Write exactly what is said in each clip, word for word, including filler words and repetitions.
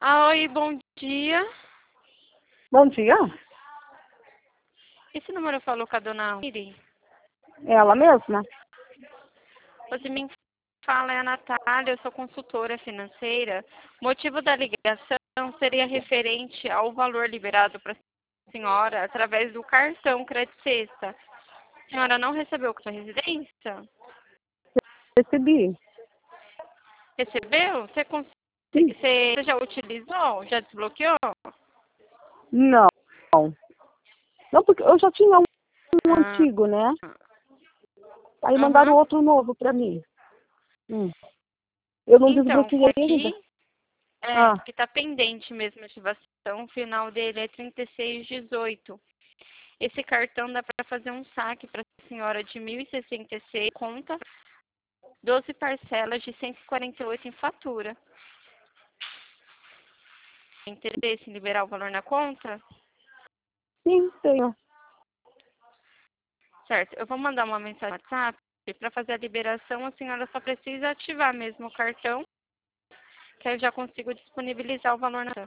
Oi, bom dia. Bom dia. Esse número falou com a dona Miri? Ela mesma? Você me fala, é a Natália, eu sou consultora financeira. O motivo da ligação seria referente ao valor liberado para a senhora através do cartão Crédito Sexta. A senhora não recebeu com sua residência? Recebi. Recebeu? Você, cons- Sim. você já utilizou? Já desbloqueou? Não. Não, porque eu já tinha um, um Ah, antigo, né? Aí mandaram aham. outro novo pra mim. Hum. Eu não Então, desbloqueei ainda. aqui é Ah, que está pendente mesmo a ativação. O final dele é trinta e seis dezoito. Esse cartão dá para fazer um saque para a senhora de mil e sessenta e seis, conta doze parcelas de cento e quarenta e oito em fatura. Tem interesse em liberar o valor na conta? sim, tenho. Certo, eu vou mandar uma mensagem no WhatsApp. Para fazer a liberação, a senhora só precisa ativar mesmo o cartão, que aí eu já consigo disponibilizar o valor na conta.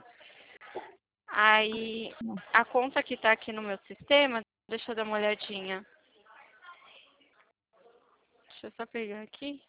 Aí, a conta que está aqui no meu sistema, deixa eu dar uma olhadinha. Deixa eu só pegar aqui.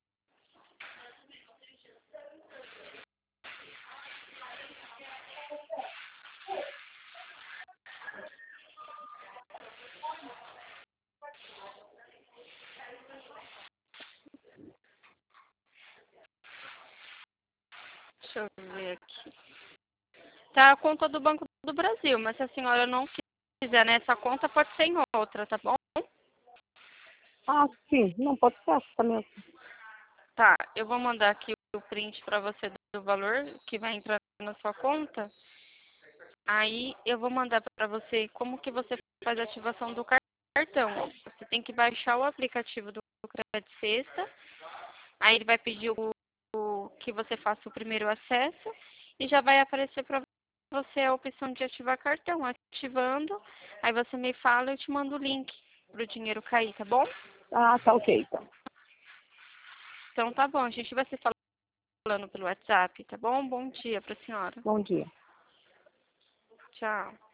Deixa eu ver aqui. Tá a conta do Banco do Brasil, mas se a senhora não quiser nessa conta, pode ser em outra, tá bom? Ah, sim. Não pode ser essa mesmo. Tá, eu vou mandar aqui o print para você do valor que vai entrar na sua conta. Aí eu vou mandar para você como que você faz a ativação do cartão. Você tem que baixar o aplicativo do Crédito Sexta. Aí ele vai pedir o, o que você faça o primeiro acesso e já vai aparecer para você a opção de ativar cartão. Ativando, aí você me fala e eu te mando o link para o dinheiro cair, tá bom? Ah, tá ok, então. Então tá bom, a gente vai se falando pelo WhatsApp, tá bom? Bom dia para a senhora. Bom dia. Tchau.